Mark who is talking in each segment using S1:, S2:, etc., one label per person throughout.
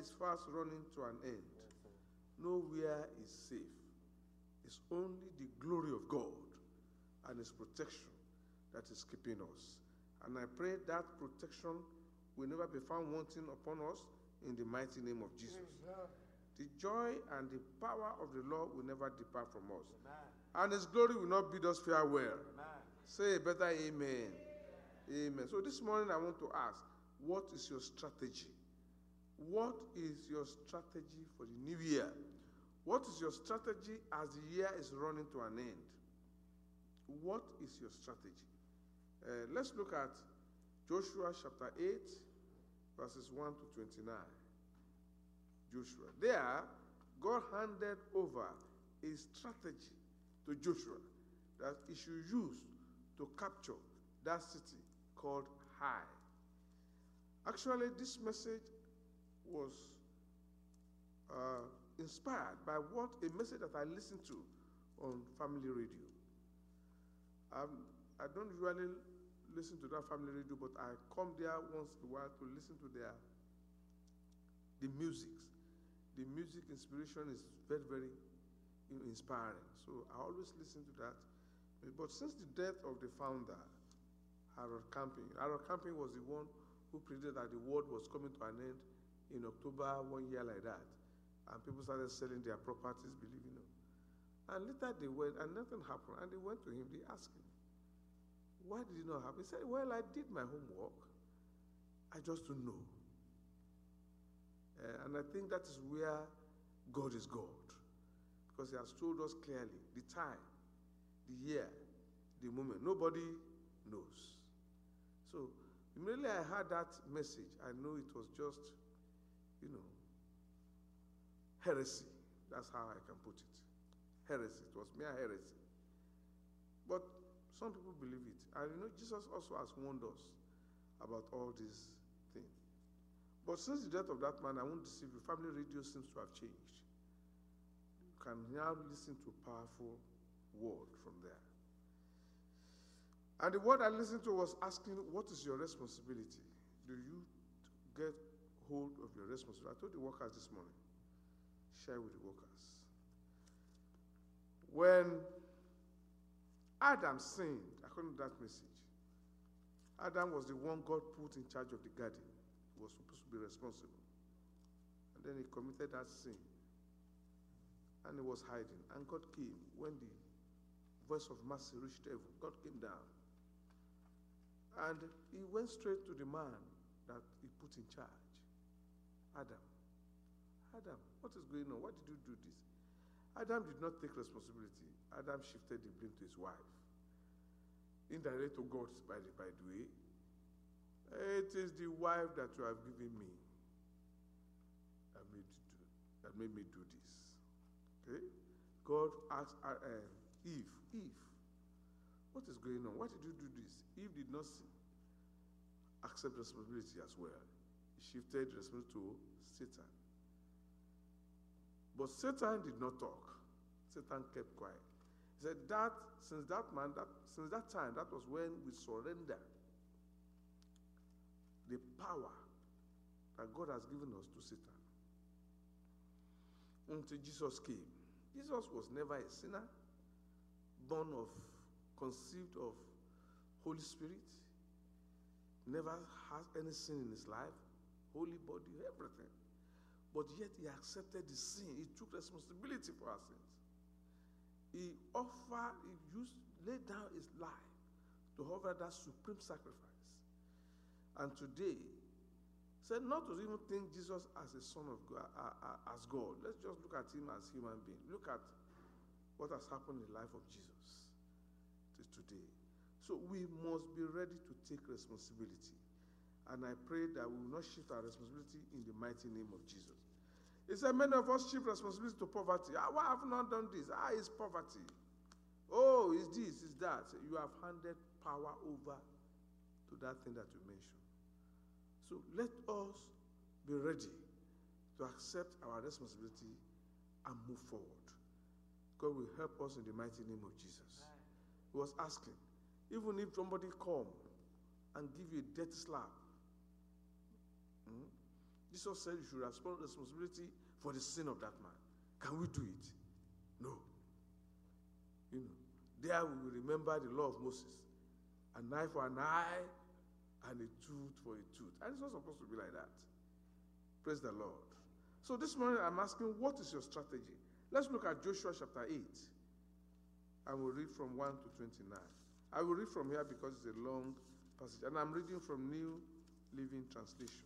S1: is fast running to an end. Nowhere is safe. It's only the glory of God and His protection that is keeping us. And I pray that protection will never be found wanting upon us in the mighty name of Jesus. Amen. The joy and the power of the Lord will never depart from us. Amen. And His glory will not bid us farewell. Amen. Say a better amen. Amen. So this morning I want to ask, what is your strategy? What is your strategy for the new year? What is your strategy as the year is running to an end? What is your strategy? Let's look at Joshua chapter 8, verses 1 to 29. Joshua. There, God handed over a strategy to Joshua that he should use to capture that city called Ai. Actually, this message was inspired by a message that I listened to on family radio. I don't usually listen to that family radio, but I come there once in a while to listen to the music. The music inspiration is very, very inspiring. So I always listen to that. But since the death of the founder, Harold Camping was the one who predicted that the world was coming to an end in October 1 year like that. And people started selling their properties, believing it. And later they went, and nothing happened. And they went to him, they asked him, why did it not happen? He said, well, I did my homework. I just don't know. And I think that is where God is God. Because He has told us clearly the time, the year, the moment. Nobody knows. So immediately I heard that message, I know it was just, heresy. That's how I can put it. Heresy. It was mere heresy. But some people believe it. And Jesus also has warned us about all these things. But since the death of that man, I won't deceive you, family radio seems to have changed. You can now listen to a powerful word from there. And the word I listened to was asking, what is your responsibility? Do you get hold of your responsibility? I told the workers this morning, share with the workers. When Adam sinned, according to that message, Adam was the one God put in charge of the garden. He was supposed to be responsible. And then he committed that sin. And he was hiding. And God came. When the voice of mercy reached heaven, God came down. And He went straight to the man that He put in charge. Adam, what is going on? Why did you do this? Adam did not take responsibility. Adam shifted the blame to his wife. Indirectly to God, by the way. It is the wife that you have given me that made me do this. Okay? God asked Eve, what is going on? Why did you do this? Eve did not accept responsibility as well. He shifted responsibility to Satan. But Satan did not talk. Satan kept quiet. He said since that time, that was when we surrendered the power that God has given us to Satan. Until Jesus came. Jesus was never a sinner, conceived of Holy Spirit, never has any sin in his life, holy body, everything. But yet He accepted the sin. He took responsibility for our sins. He laid down His life to offer that supreme sacrifice. And today, said not to even think Jesus as a son of God, as God. Let's just look at Him as human being. Look at what has happened in the life of Jesus today. So we must be ready to take responsibility. And I pray that we will not shift our responsibility in the mighty name of Jesus. He said, many of us shift responsibility to poverty. Why have you not done this? It's poverty. Oh, it's this, it's that. So you have handed power over to that thing that you mentioned. So let us be ready to accept our responsibility and move forward. God will help us in the mighty name of Jesus. He was asking, even if somebody come and give you a dirty slap, Jesus said you should assume responsibility for the sin of that man. Can we do it? No. There we will remember the law of Moses. An eye for an eye and a tooth for a tooth. And it's not supposed to be like that. Praise the Lord. So this morning I'm asking, what is your strategy? Let's look at Joshua chapter 8. I will read from 1 to 29. I will read from here because it's a long passage. And I'm reading from New Living Translation.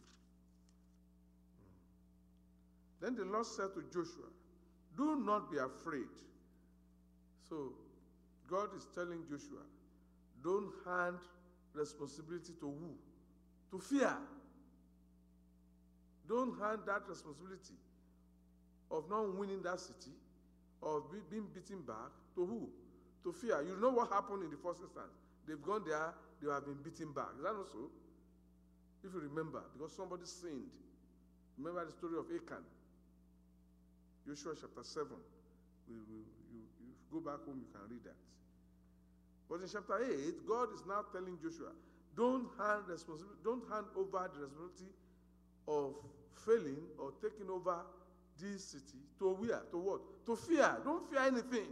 S1: Then the Lord said to Joshua, do not be afraid. So God is telling Joshua, don't hand responsibility to who? To fear. Don't hand that responsibility of not winning that city, of being beaten back, to who? To fear. You know what happened in the first instance. They've gone there, they have been beaten back. Is that not so? If you remember, because somebody sinned. Remember the story of Achan. Joshua chapter 7. You go back home, you can read that. But in chapter 8, God is now telling Joshua, don't hand over the responsibility of failing or taking over this city to where? To what? To fear. Don't fear anything.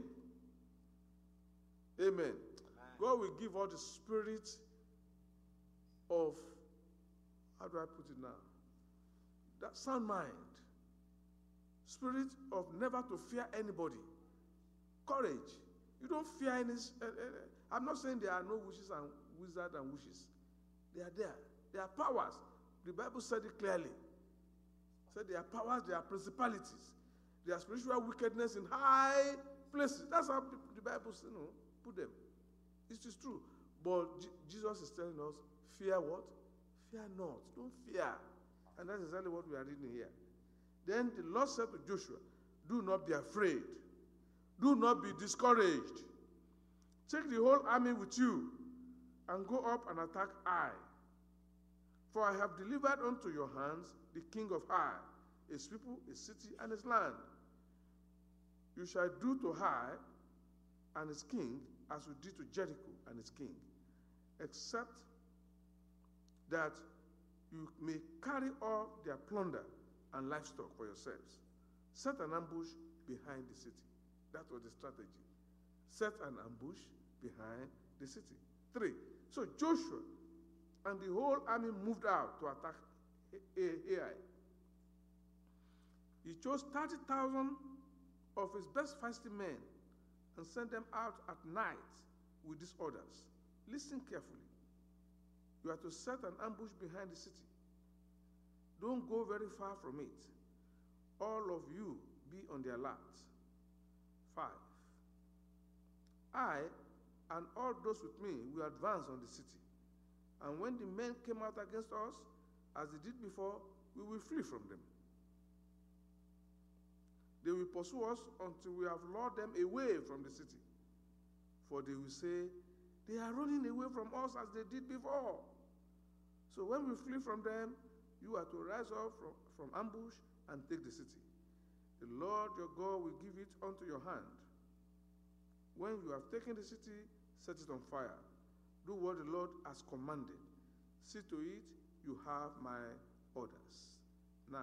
S1: Amen. Amen. God will give all the spirit of, how do I put it now? That sound mind. Spirit of never to fear anybody. Courage. You don't fear any. I'm not saying there are no witches and wizards and witches. They are there. They are powers. The Bible said it clearly. It said there are powers, there are principalities. There are spiritual wickedness in high places. That's how the Bible put them. It is true. But Jesus is telling us, fear what? Fear not. Don't fear. And that's exactly what we are reading here. Then the Lord said to Joshua, do not be afraid. Do not be discouraged. Take the whole army with you and go up and attack Ai. For I have delivered unto your hands the king of Ai, his people, his city, and his land. You shall do to Ai and his king as you did to Jericho and its king, except that you may carry all their plunder and livestock for yourselves. Set an ambush behind the city. That was the strategy. Set an ambush behind the city. 3. So Joshua and the whole army moved out to attack Ai. He chose 30,000 of his best fighting men and sent them out at night with these orders. Listen carefully. You are to set an ambush behind the city. Don't go very far from it. All of you be on the alert. 5. I and all those with me will advance on the city. And when the men came out against us, as they did before, we will flee from them. They will pursue us until we have lured them away from the city. For they will say, they are running away from us as they did before. So when we flee from them, you are to rise up from ambush and take the city. The Lord your God will give it unto your hand. When you have taken the city, set it on fire. Do what the Lord has commanded. See to it you have my orders. 9.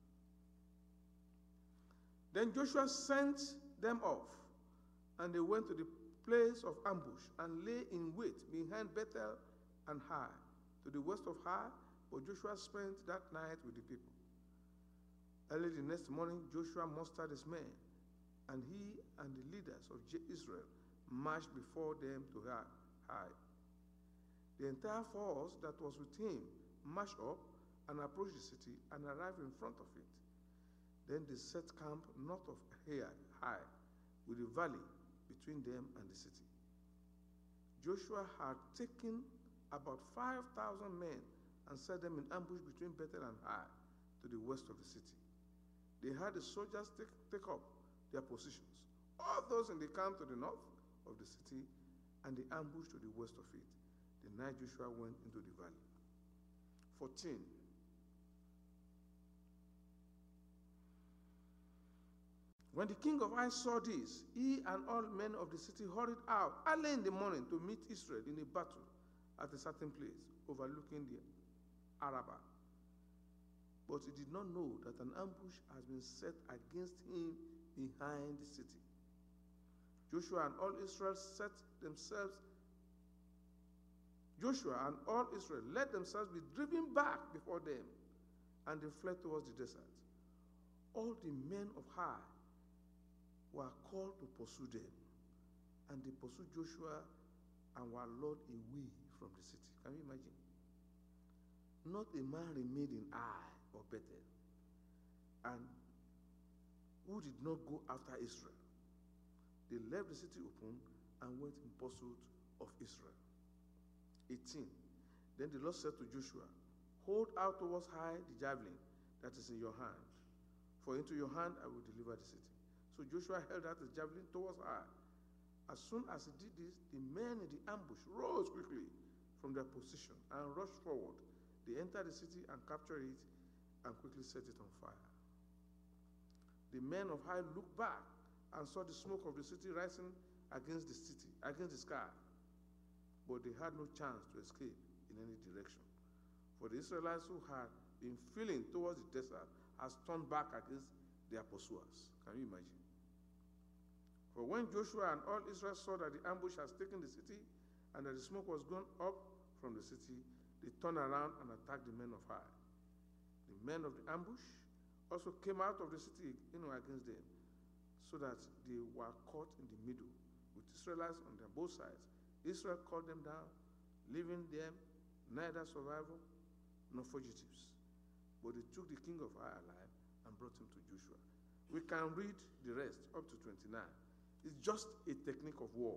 S1: Then Joshua sent them off, and they went to the place of ambush and lay in wait behind Bethel and Hai, to the west of Hai, but Joshua spent that night with the people. Early the next morning, Joshua mustered his men, and he and the leaders of Israel marched before them to Hai. The entire force that was with him marched up and approached the city and arrived in front of it. Then they set camp north of Hai, with a valley between them and the city. Joshua had taken about 5,000 men and set them in ambush between Bethel and Hai, to the west of the city. They had the soldiers take up their positions, all those in the camp to the north of the city, and the ambush to the west of it. The night Joshua went into the valley. 14. When the king of Ai saw this, he and all men of the city hurried out early in the morning to meet Israel in a battle at a certain place overlooking the Arabah. But he did not know that an ambush has been set against him behind the city. Joshua and all Israel let themselves be driven back before them, and they fled towards the desert. All the men of Ai were called to pursue them, and they pursued Joshua and were lured away from the city. Can you imagine? Not a man remained in Ai or Bethel, and who did not go after Israel. They left the city open and went in pursuit of Israel. 18. Then the Lord said to Joshua, hold out towards Ai the javelin that is in your hand, for into your hand I will deliver the city. So Joshua held out the javelin towards Ai. As soon as he did this, the men in the ambush rose quickly from their position and rushed forward. They entered the city and captured it and quickly set it on fire. The men of Ai looked back and saw the smoke of the city rising against the sky. But they had no chance to escape in any direction. For the Israelites who had been fleeing towards the desert has turned back against their pursuers. Can you imagine? For when Joshua and all Israel saw that the ambush has taken the city and that the smoke was gone up from the city, they turned around and attacked the men of Ai. The men of the ambush also came out of the city against them, so that they were caught in the middle, with Israelites on their both sides. Israel cut them down, leaving them neither survivor nor fugitives. But they took the king of Ai alive and brought him to Joshua. We can read the rest up to 29. It's just a technique of war.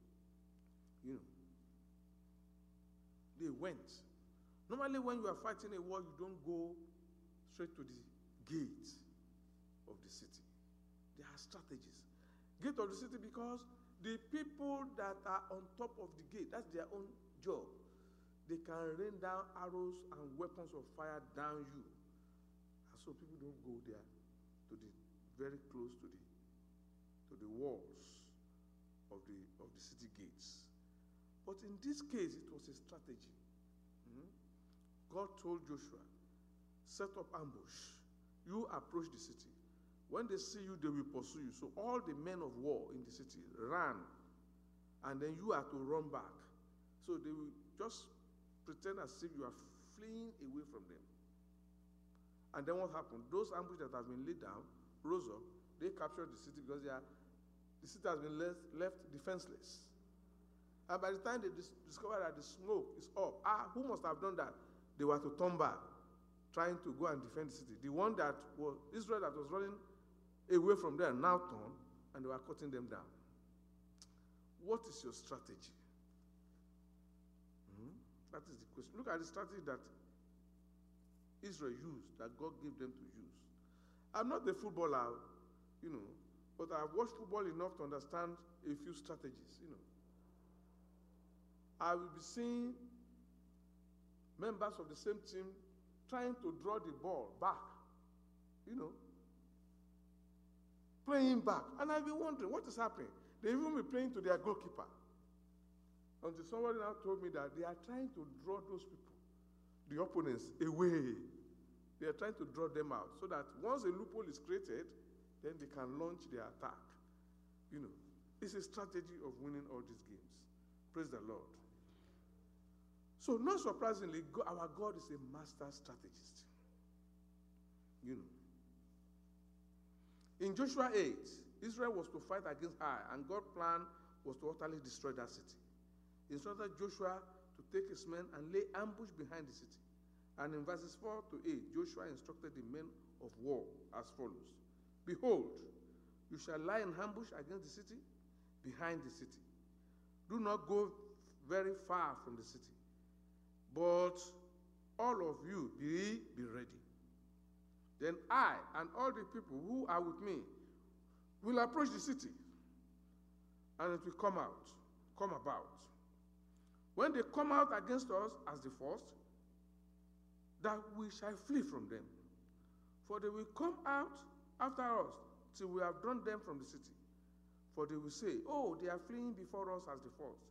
S1: They went. Normally when you are fighting a war, you don't go straight to the gate of the city. There are strategies. Gate of the city, because the people that are on top of the gate, that's their own job. They can rain down arrows and weapons of fire down you. And so people don't go there very close to the walls of the city gates. But in this case, it was a strategy. God told Joshua, set up ambush. You approach the city. When they see you, they will pursue you. So all the men of war in the city ran, and then you are to run back. So they will just pretend as if you are fleeing away from them. And then what happened? Those ambushes that have been laid down rose up. They captured the city because the city has been left defenseless. And by the time they discover that the smoke is up, who must have done that? They were to turn back, trying to go and defend the city. The one that was Israel that was running away from them now turned, and they were cutting them down. What is your strategy? That is the question. Look at the strategy that Israel used, that God gave them to use. I'm not a footballer, but I've watched football enough to understand a few strategies, I will be seeing members of the same team trying to draw the ball back, playing back. And I'll be wondering, what is happening? They even be playing to their goalkeeper. Until somebody now told me that they are trying to draw those people, the opponents, away. They are trying to draw them out so that once a loophole is created, then they can launch their attack. It's a strategy of winning all these games. Praise the Lord. So not surprisingly, our God is a master strategist. In Joshua 8, Israel was to fight against Ai, and God's plan was to utterly destroy that city. He instructed Joshua to take his men and lay ambush behind the city. And in verses 4 to 8, Joshua instructed the men of war as follows. Behold, you shall lie in ambush against the city, behind the city. Do not go very far from the city, but all of you be ready. Then I and all the people who are with me will approach the city, and it will come about. When they come out against us as the first, that we shall flee from them. For they will come out after us till we have drawn them from the city. For they will say, oh, they are fleeing before us as the first.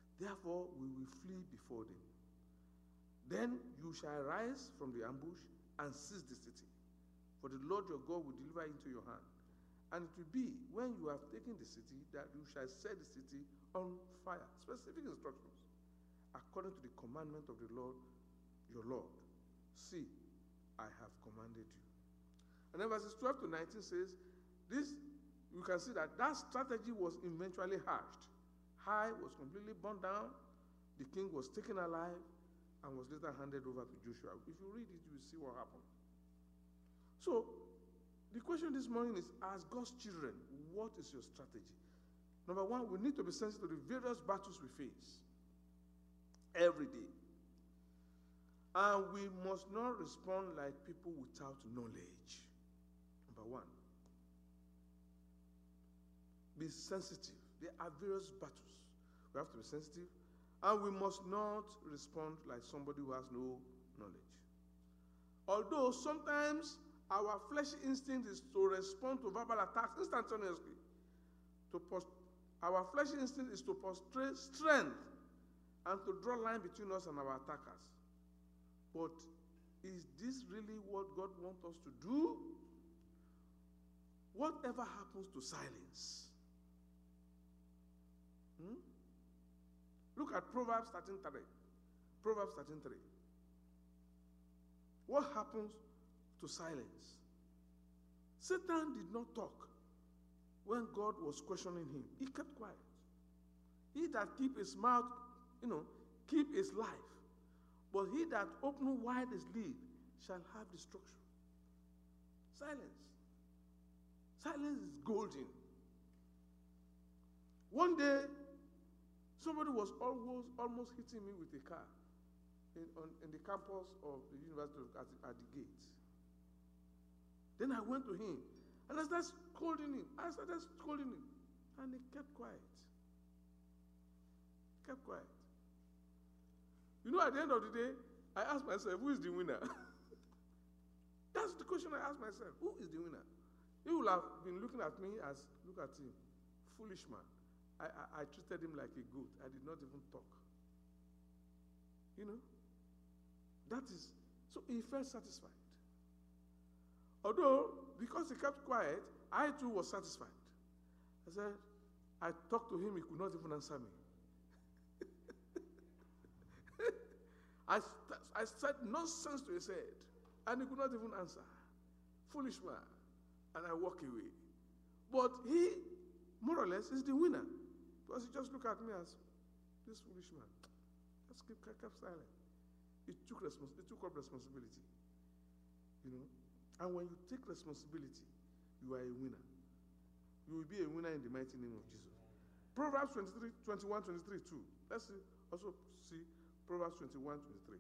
S1: Therefore we will flee before them. Then you shall rise from the ambush and seize the city. For the Lord your God will deliver it into your hand. And it will be, when you have taken the city, that you shall set the city on fire. Specific instructions, according to the commandment of the Lord your Lord. See, I have commanded you. And then verses 12 to 19 says, this, you can see that strategy was eventually hatched. Hai was completely burned down. The king was taken alive and was later handed over to Joshua. If you read it, you will see what happened. So, the question this morning is, as God's children, what is your strategy? Number one, we need to be sensitive to the various battles we face every day. And we must not respond like people without knowledge. Number one, be sensitive. There are various battles. We have to be sensitive. And we must not respond like somebody who has no knowledge. Although sometimes our fleshy instinct is to respond to verbal attacks instantaneously. Our fleshy instinct is to portray strength and to draw a line between us and our attackers. But is this really what God wants us to do? Whatever happens to silence? Look at Proverbs 13:3. Proverbs 13:3. What happens to silence? Satan did not talk when God was questioning him. He kept quiet. He that keep his mouth, keep his life. But he that open wide his lid shall have destruction. Silence. Silence is golden. One day, somebody was almost hitting me with a car in the campus of the university at the gate. Then I went to him and I started scolding him. And he kept quiet. Kept quiet. At the end of the day, I asked myself, who is the winner? That's the question I asked myself. Who is the winner? He would have been looking at me as, look at him, foolish man. I treated him like a goat. I did not even talk. That is, so he felt satisfied. Although, because he kept quiet, I too was satisfied. I talked to him, he could not even answer me. I said nonsense to his head, and he could not even answer. Foolish man. And I walk away. But he, more or less, is the winner. Because he just looked at me as this foolish man. Just kept silent. He took up responsibility. And when you take responsibility, you are a winner. You will be a winner in the mighty name of Jesus. Proverbs 21:23 too. Let's also see Proverbs 21:23.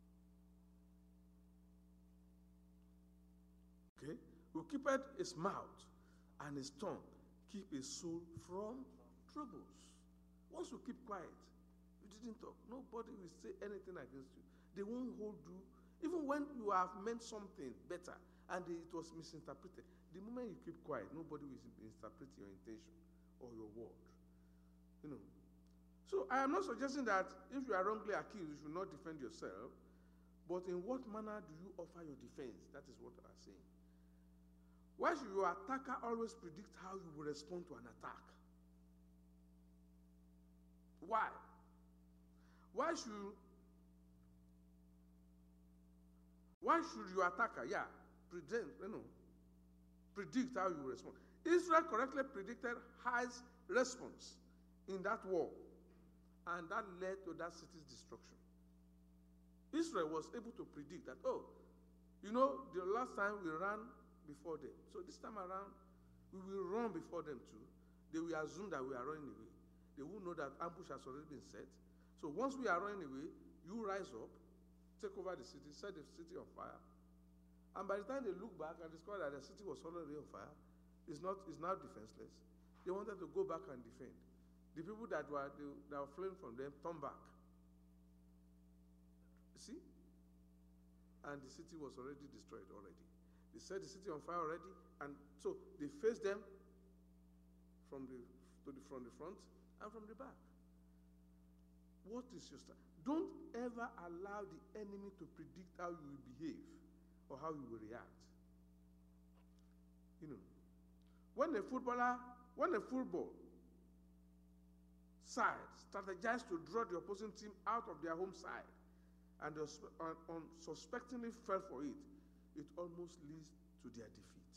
S1: Okay? Who keepeth his mouth and his tongue, keep his soul from troubles. Once you keep quiet, you didn't talk. Nobody will say anything against you. They won't hold you. Even when you have meant something better and it was misinterpreted, the moment you keep quiet, nobody will misinterpret your intention or your word. So I am not suggesting that if you are wrongly accused, you should not defend yourself. But in what manner do you offer your defense? That is what I am saying. Why should your attacker always predict how you will respond to an attack? Why? Why should your attacker, predict how you will respond? Israel correctly predicted Hai's response in that war, and that led to that city's destruction. Israel was able to predict that, the last time we ran before them. So this time around, we will run before them too. They will assume that we are running away. They will know that ambush has already been set. So once we are running away, you rise up, take over the city, set the city on fire. And by the time they look back and discover that the city was already on fire, it's now defenseless. They wanted to go back and defend. The people that were fleeing from them turned back. See? And the city was already destroyed already. They set the city on fire already, and so they faced them from the front and from the back. What is your strategy? Don't ever allow the enemy to predict how you will behave or how you will react. You know, when a football side strategize to draw the opposing team out of their home side and unsuspectingly fell for it, it almost leads to their defeat.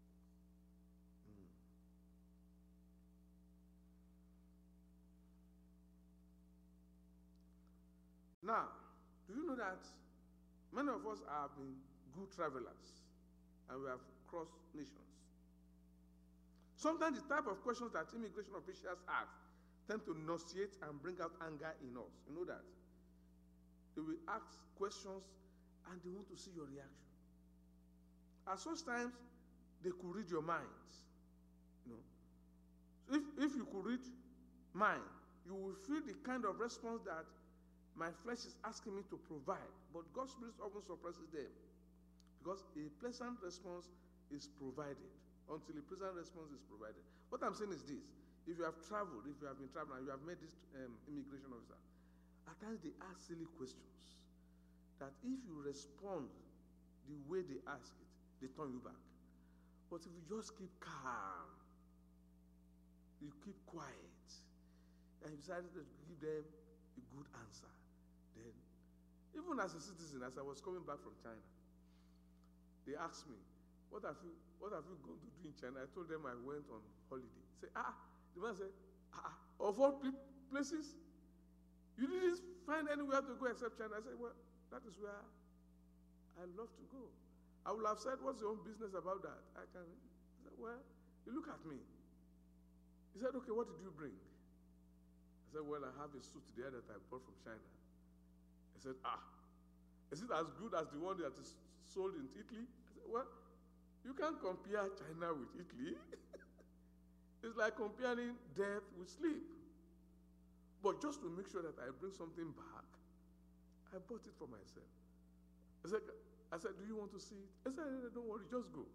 S1: Now, do you know that many of us have been good travelers and we have crossed nations? Sometimes the type of questions that immigration officials ask tend to nauseate and bring out anger in us. You know that? They will ask questions and they want to see your reaction. At such times, they could read your minds. You know? So if you could read mine, you will feel the kind of response that my flesh is asking me to provide. But God's Spirit often suppresses them because a pleasant response is provided until a pleasant response is provided. What I'm saying is this. If you have traveled, if you have been traveling, and you have met this immigration officer, at times they ask silly questions that if you respond the way they ask it, they turn you back. But if you just keep calm, you keep quiet, and you decide to give them a good answer, then, even as a citizen, as I was coming back from China, they asked me, what have you gone to do in China? I told them I went on holiday. Say, the man said, of all places, you didn't find anywhere to go except China. I said, well, that is where I love to go. I would have said, what's your own business about that? I said, well, you look at me. He said, okay, what did you bring? I said, well, I have a suit there that I bought from China. He said, is it as good as the one that is sold in Italy? I said, well, you can't compare China with Italy. It's like comparing death with sleep. But just to make sure that I bring something back, I bought it for myself. I said, do you want to see it? I said, don't worry, just go.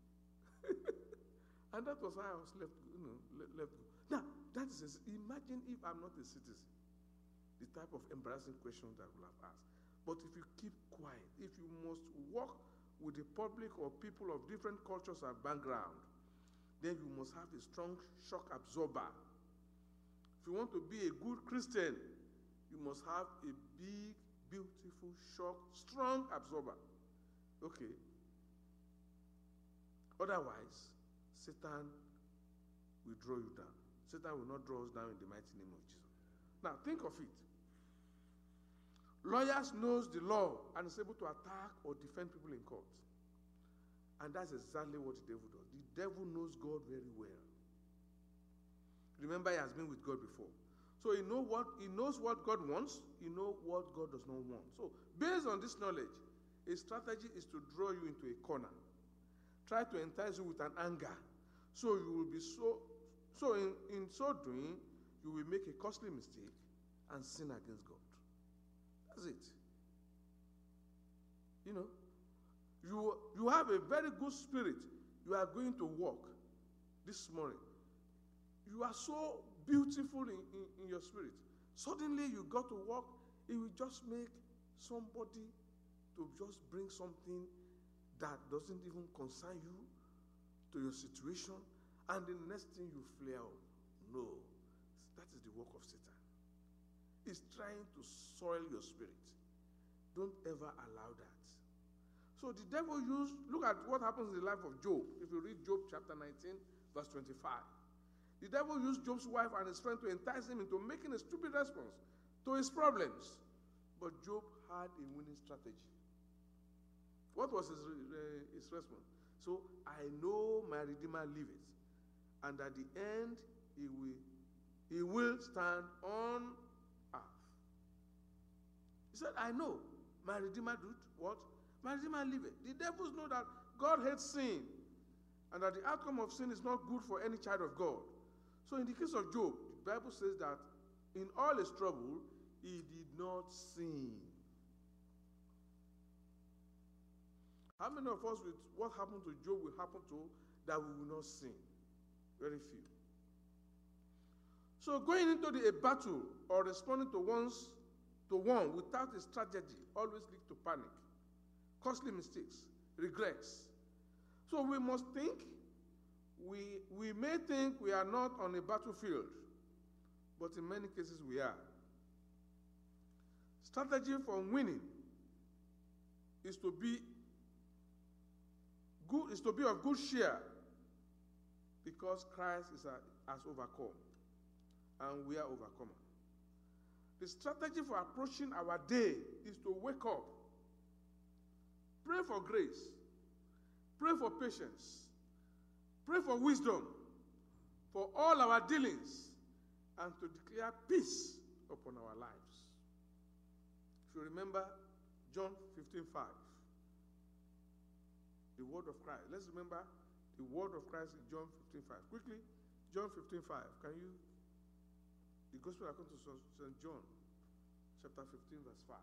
S1: And that was how I was left go. Now, imagine if I'm not a citizen, the type of embarrassing questions that I would have asked. But if you keep quiet, if you must work with the public or people of different cultures and background, then you must have a strong shock absorber. If you want to be a good Christian, you must have a big, beautiful, strong absorber. Okay. Otherwise, Satan will draw you down. Satan will not draw us down in the mighty name of Jesus. Now, think of it. Lawyers knows the law and is able to attack or defend people in court. And that's exactly what the devil does. The devil knows God very well. Remember, he has been with God before. So he knows what God wants. He knows what God does not want. So based on this knowledge, his strategy is to draw you into a corner. Try to entice you with an anger. So you will be in so doing, you will make a costly mistake and sin against God. That's it. You know, you have a very good spirit. You are going to work this morning. You are so beautiful in your spirit. Suddenly you got to work, it will just make somebody to just bring something that doesn't even concern you to your situation, and the next thing you flare up. No, that is the work of Satan. He's trying to soil your spirit. Don't ever allow that. So the devil look at what happens in the life of Job. If you read Job chapter 19, verse 25. The devil used Job's wife and his friend to entice him into making a stupid response to his problems. But Job had a winning strategy. What was his response? So, I know my Redeemer liveth, and at the end he will stand on earth. He said, I know my Redeemer did what? My Redeemer liveth. The devils know that God hates sin, and that the outcome of sin is not good for any child of God. So in the case of Job, the Bible says that in all his trouble, he did not sin. How many of us, with what happened to Job, will happen to that we will not sin? Very few. So going into a battle or responding to one without a strategy always leads to panic, costly mistakes, regrets. So we must think, we may think we are not on a battlefield, but in many cases we are. Strategy for winning is to be of good cheer, because Christ has overcome and we are overcomers. The strategy for approaching our day is to wake up, pray for grace, pray for patience, pray for wisdom for all our dealings, and to declare peace upon our lives. If you remember John 15:5, the word of Christ. Let's remember the word of Christ in John 15:5. Quickly, John 15:5. Can you? The Gospel according to St. John, chapter 15, verse 5.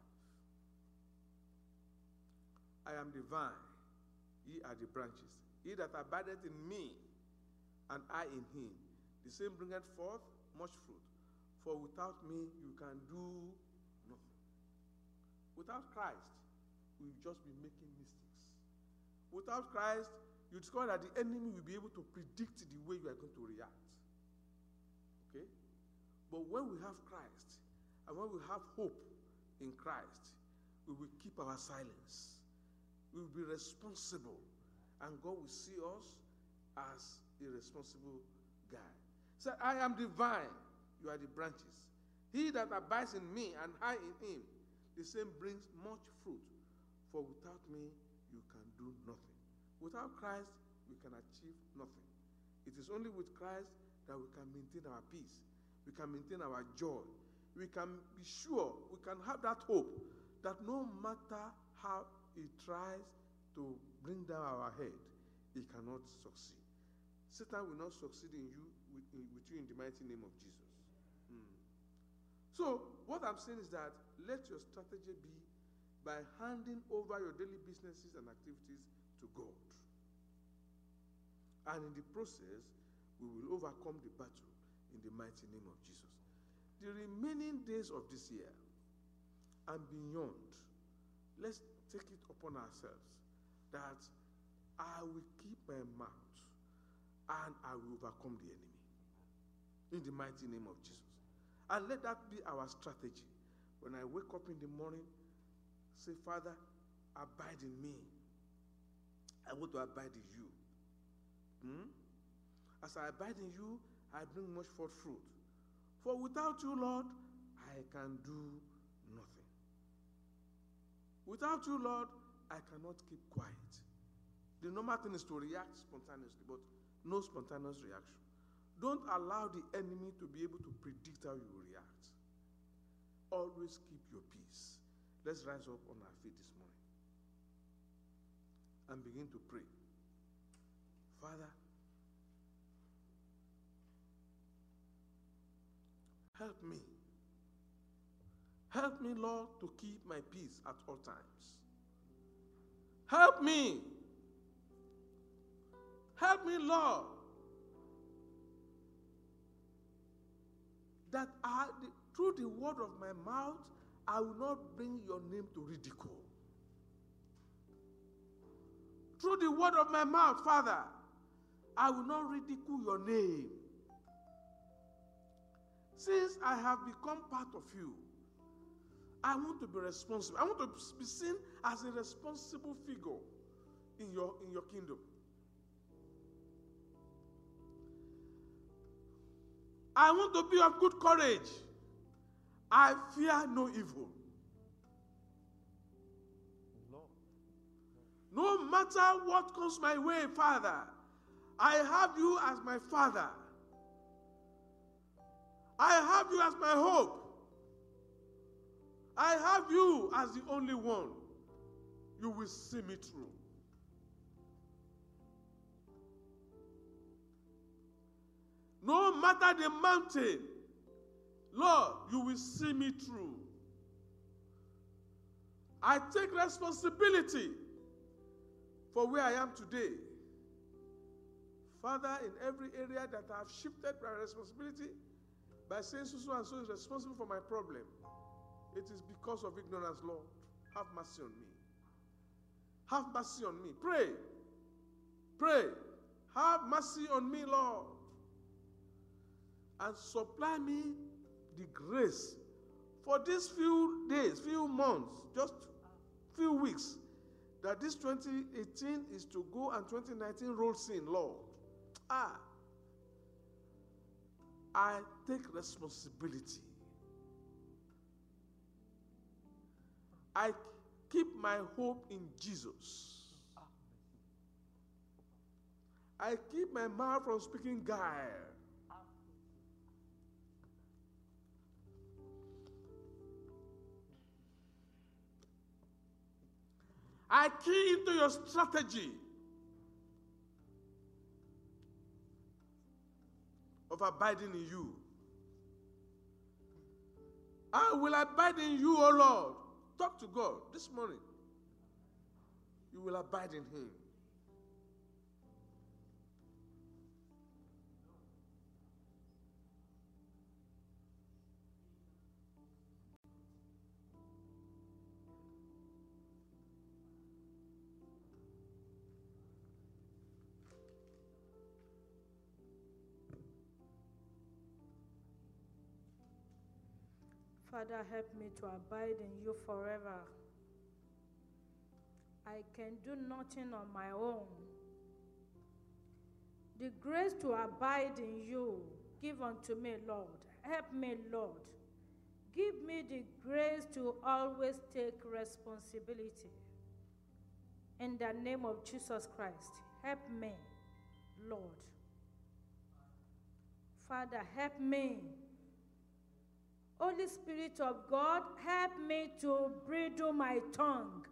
S1: I am the vine, ye are the branches. He that abideth in me, and I in him, the same bringeth forth much fruit. For without me you can do nothing. Without Christ, we'll just be making mistakes. Without Christ, you discover that the enemy will be able to predict the way you are going to react. Okay? But when we have Christ, and when we have hope in Christ, we will keep our silence. We will be responsible, and God will see us as a responsible guy. He said, I am the vine, you are the branches. He that abides in me and I in him, the same brings much fruit. For without me, you can do nothing. Without Christ, we can achieve nothing. It is only with Christ that we can maintain our peace. We can maintain our joy. We can be sure, we can have that hope that no matter how he tries to bring down our head, he cannot succeed. Satan will not succeed in you, with you in the mighty name of Jesus. So, what I'm saying is that let your strategy be by handing over your daily businesses and activities to God. And in the process, we will overcome the battle in the mighty name of Jesus. The remaining days of this year and beyond, let's take it upon ourselves that I will keep my mouth and I will overcome the enemy in the mighty name of Jesus. And let that be our strategy. When I wake up in the morning, say, Father, abide in me. I want to abide in you. As I abide in you, I bring much forth fruit. For without you, Lord, I can do nothing. Without you, Lord, I cannot keep quiet. The normal thing is to react spontaneously, but no spontaneous reaction. Don't allow the enemy to be able to predict how you will react. Always keep your peace. Let's rise up on our feet this morning and begin to pray. Father, help me. Help me, Lord, to keep my peace at all times. Help me. Help me, Lord, that through the word of my mouth, I will not bring your name to ridicule. Through the word of my mouth, Father, I will not ridicule your name. Since I have become part of you, I want to be responsible. I want to be seen as a responsible figure in your kingdom. I want to be of good courage. I fear no evil. No matter what comes my way, Father, I have you as my Father. I have you as my hope. I have you as the only one. You will see me through. No matter the mountain, Lord, you will see me through. I take responsibility for where I am today. Father, in every area that I have shifted my responsibility by saying so and so is responsible for my problem, it is because of ignorance, Lord. Have mercy on me. Have mercy on me. Pray. Pray. Have mercy on me, Lord. And supply me the grace for these few days, few months, just few weeks, that this 2018 is to go and 2019 rolls in, Lord. I take responsibility. I keep my hope in Jesus. I keep my mouth from speaking guile. I key into your strategy of abiding in you. I will abide in you, O Lord. Talk to God this morning. You will abide in him.
S2: Father, help me to abide in you forever. I can do nothing on my own. The grace to abide in you, give unto me, Lord. Help me, Lord. Give me the grace to always take responsibility. In the name of Jesus Christ, help me, Lord. Father, help me. Holy Spirit of God, help me to bridle my tongue.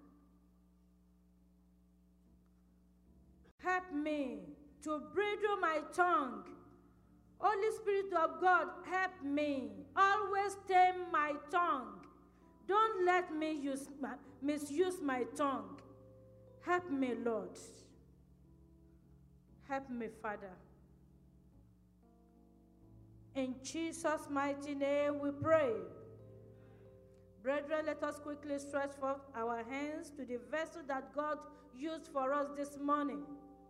S2: Help me to bridle my tongue. Holy Spirit of God, help me. Always tame my tongue. Don't let me misuse my tongue. Help me, Lord. Help me, Father. In Jesus' mighty name we pray. Brethren, let us quickly stretch forth our hands to the vessel that God used for us this morning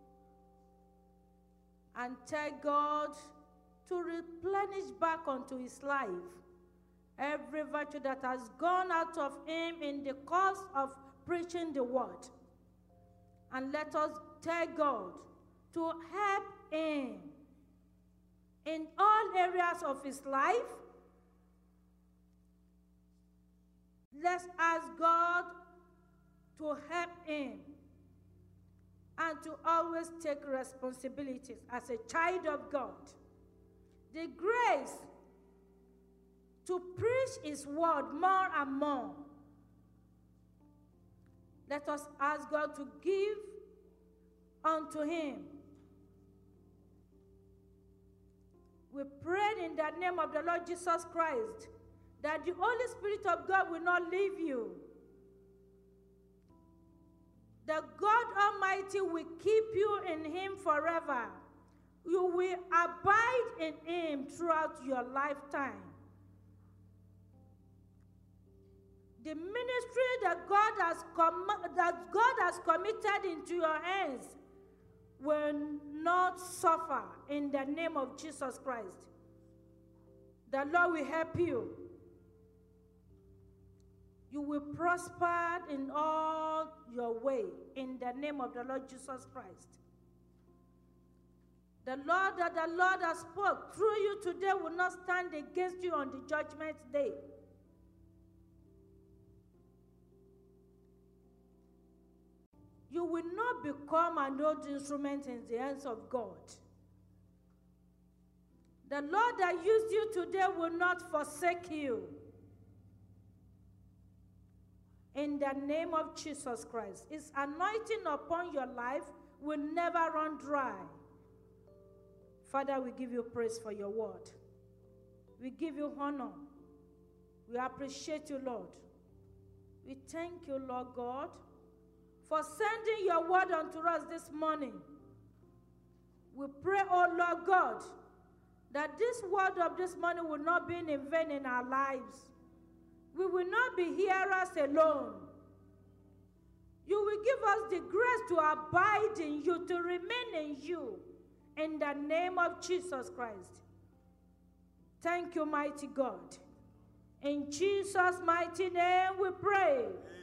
S2: and tell God to replenish back unto his life every virtue that has gone out of him in the course of preaching the word. And let us tell God to help him in all areas of his life. Let's ask God to help him and to always take responsibilities as a child of God. The grace to preach his word more and more. Let us ask God to give unto him. We pray in the name of the Lord Jesus Christ that the Holy Spirit of God will not leave you. That God Almighty will keep you in him forever. You will abide in him throughout your lifetime. The ministry that God has committed into your hands will not suffer in the name of Jesus Christ. The Lord will help you. You will prosper in all your way in the name of the Lord Jesus Christ. The Lord that the Lord has spoke through you today will not stand against you on the judgment day. You will not become an old instrument in the hands of God. The Lord that used you today will not forsake you. In the name of Jesus Christ, his anointing upon your life will never run dry. Father, we give you praise for your word. We give you honor. We appreciate you, Lord. We thank you, Lord God, for sending your word unto us this morning. We pray, oh Lord God, that this word of this morning will not be in vain in our lives. We will not be hearers alone. You will give us the grace to abide in you, to remain in you, in the name of Jesus Christ. Thank you, mighty God. In Jesus' mighty name we pray.
S1: Amen.